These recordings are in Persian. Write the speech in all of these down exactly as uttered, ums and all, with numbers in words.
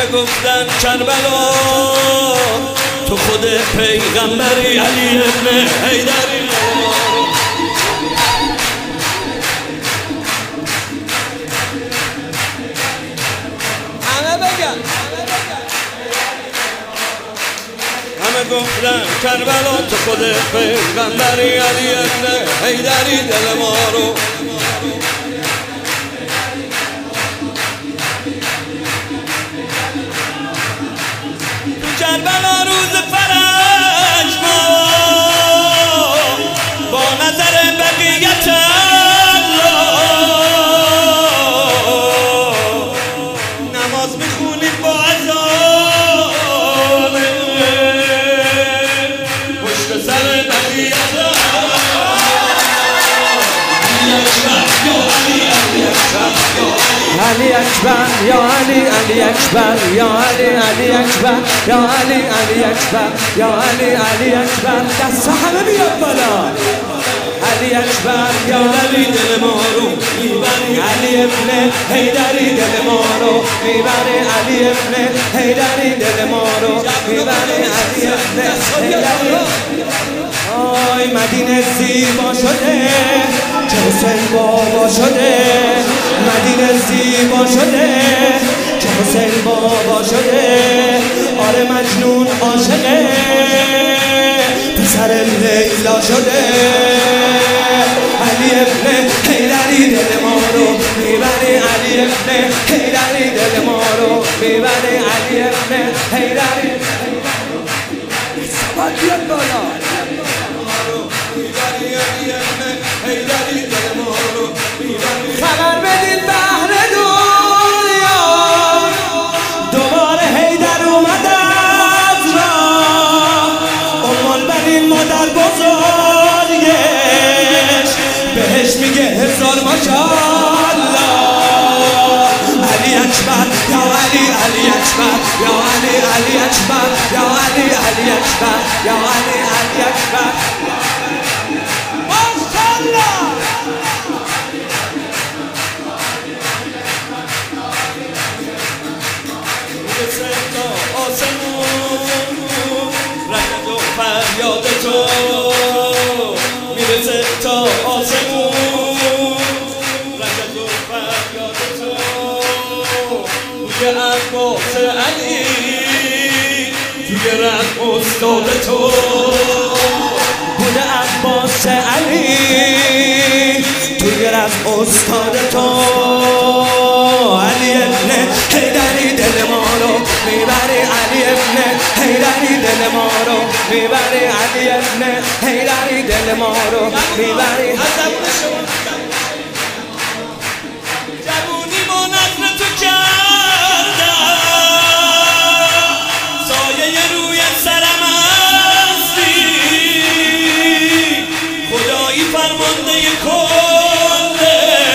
همه گفتن کربلا تو خود پیغمبری، علی ابن حیدری. همه بگن همه گفتن کربلا تو خود پیغمبری، علی ابن حیدری دل ما رو. تو کربلا روز فرج ما با نظر بقیت نماز میخونیم با اذان پشت سر بقیت. علی اکبر یا علی علی اکبر یا علی علی اکبر یا علی علی اکبر یا علی علی اکبر. دست همه بیاد بالا. علی اکبر یا علی دل ما رو میبری، علی ابن حیدری دل ما رو میبری، علی ابن حیدری دل ما رو میبری، علی ابن حیدری. آی مدینه زیبا شده که حسین بابا شده، مدینه زیبا شده که حسین بابا شده. آره مجنون عاشقه پسر لیلا شده. علی ابن حیدری دل ما رو میبری، علی ابن حیدری دل ما رو میبری، علی ابن حیدری. سبا بیاد بالا. خبر بدین بهر دنیا دوباره حیدر اومد از راه. ام البنین مادر بزرگش بهش میگه هزار ماشاءالله. علی اکبر یا علی علی اکبر یا علی علی اکبر یا علی علی اکبر یا علی علی اکبر. رنگ و فریاد تو میرسه تا آسمون، رنگ و فریاد تو توی عباس علی، توی رنگ استاد تو بوده عباس علی، توی رنگ استاد تو. علی ابن حیدری دل ما رو میبری، علی ابن حیدری دل ما رو میبری، علی ابن حیدری دل ما رو میبری. جوونی ما نظر تو کردم، سایه روی سرم هستی، خدایی فرمانده کل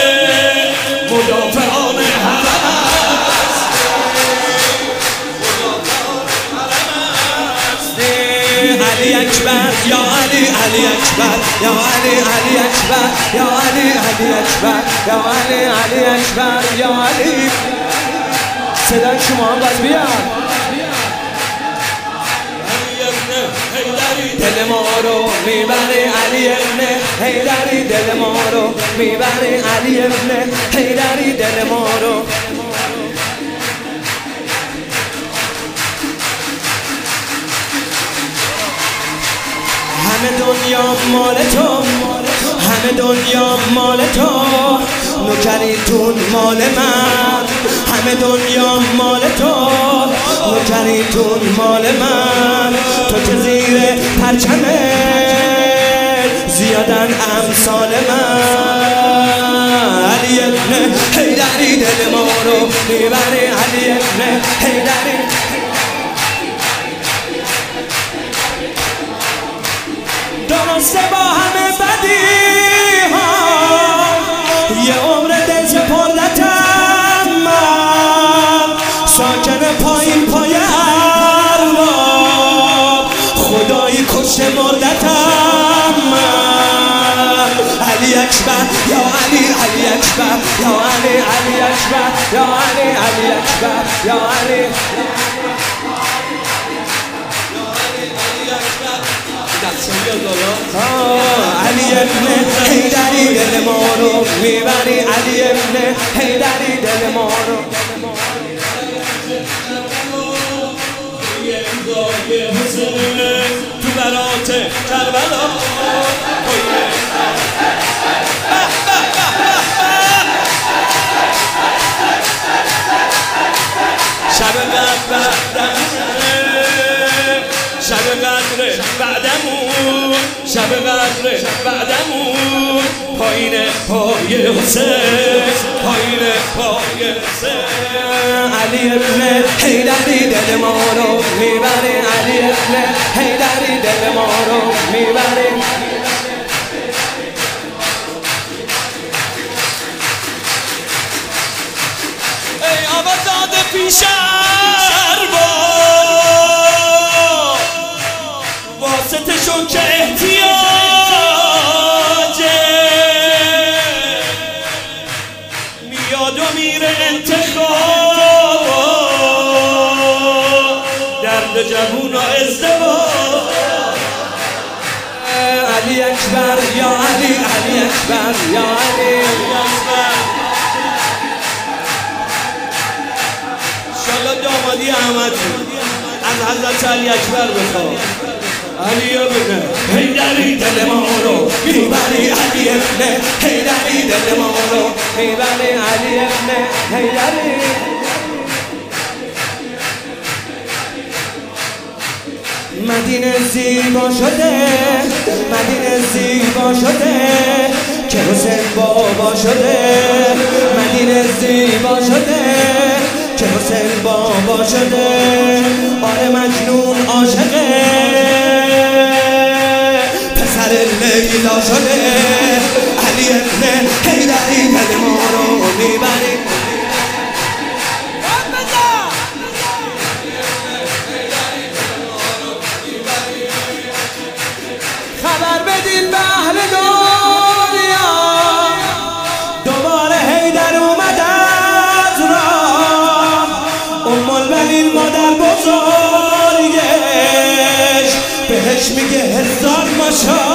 مدافعان حرم هستی، مدافعان حرم هستی. علی اکبر یا علی علی اکبر یا علی علی اکبر یا علی علی اکبر یا علی علی اکبر یا علی. صدای شما هم باز بیاد. دل ما رو میبری، علی ابن حیدری دل ما رو میبری، علی ابن حیدری دل ما رو. همه دنیا مال تو، همه دنیا مال تو، نوکریتون مال من. همه دنیا مال تو، نوکریتون مال من. تو که زیر پرچمه زیادن امثال من. علی ابن حیدری دل ما رو میبری، علی ابن حیدری. درسته با همه بدی ها یه عمر دل سپردتم من، ساکن پایین پای ارباب خدایی کشته مردتم من. علی اکبر یا علی علی اکبر یا علی علی اکبر اکبر یا علی علی اکبر یا علی علی ابن حیدری دل ما رو میبری علی ابن حیدری دل ما رو تو برات کربلا شب قدر شب قدر بعدمون شب قدر بعدمون پایین پای حسین پایین پای حسین علی ابن حیدری دل ما رو میبری علی ابن حیدری دل ما رو میبری ای آبادزاده پیشر با واسطشون که احتیاجه میاد و میره انتخاب درد جوون و ازدواج علی اکبر یا علی علی اکبر یا علی انشالله دامادی احمد از حضرت علی اکبر بخواه علی ابن حیدری دل ما رو میبری علی ابن حیدری دل ما رو میبری علی ابن حیدری مدینه زیبا شده مدینه زیبا شده که حسین بابا شده مدینه زیبا شده که حسین بابا شده آره مجنون عاشقه پسر لیلا شده علی ابن حیدری دل ما رو میبری خبر بدین به اهل دنیا دوباره حیدر اومد از راه ام البنین مادر بزرگش بهش میگه هزار ماشاءالله